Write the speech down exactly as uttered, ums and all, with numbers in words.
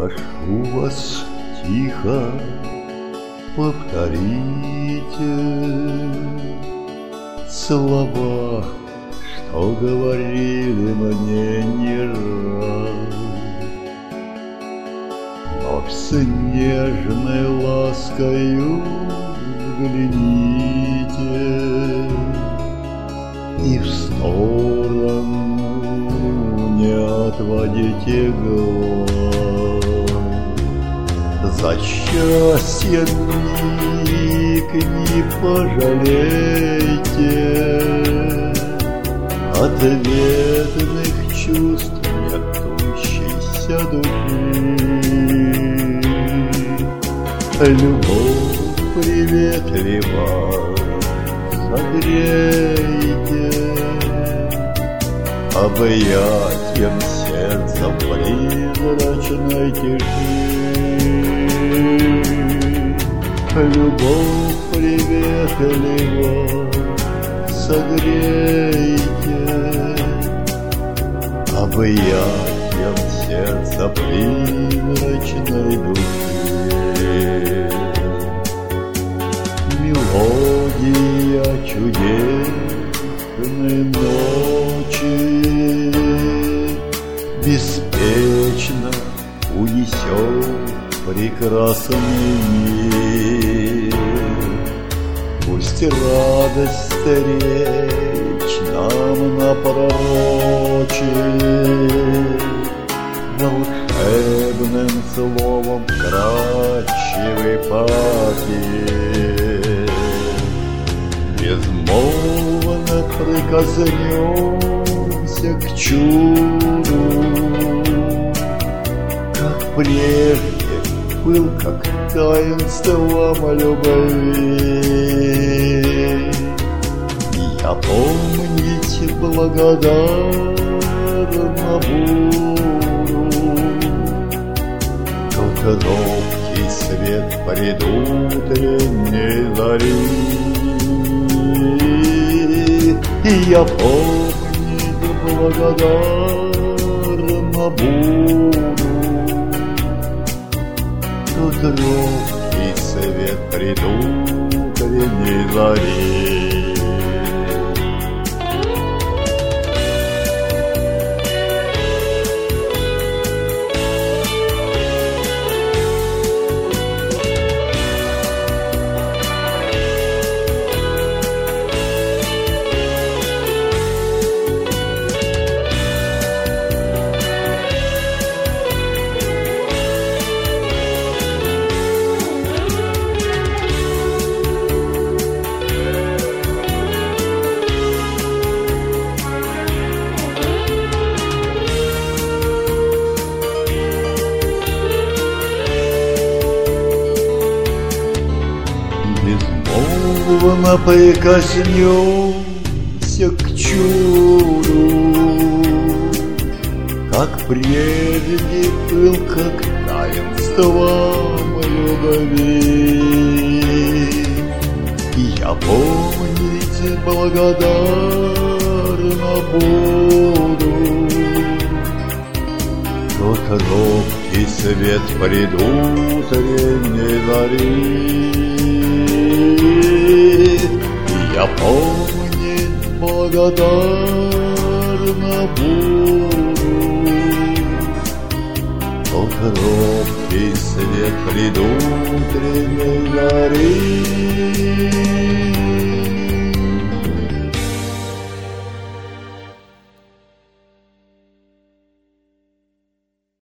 Прошу вас тихо, повторите слова, что говорили мне не раз. Но с нежной ласкою взгляните и в сторону не отводите глаз. За счастье миг не пожалейте ответных чувств метущейся души. Любовь приветлива согрейте объятием сердца призрачной тиши. Любовь приветлива согрейте объятием сердца призрачной души. Мелодия чудесной ночи беспечно унесет прекрасный мир. Пусть радость встреч нам напророчит волшебным словом вкрадчивый память. Безмолвно прикоснемся к чуду, как прежде был, как таинством любви. Я помнить благодарна буду тот робкий свет предутренней зари. И я помнить благодарна буду тот робкий свет предутренней зари. Безмолвно прикоснемся к чуду, как прежде был, как таинством любви. И я помнить благодарна буду тот робкий свет предутренней зари. Я помнить благодарна буду тот робкий свет предутренней зари.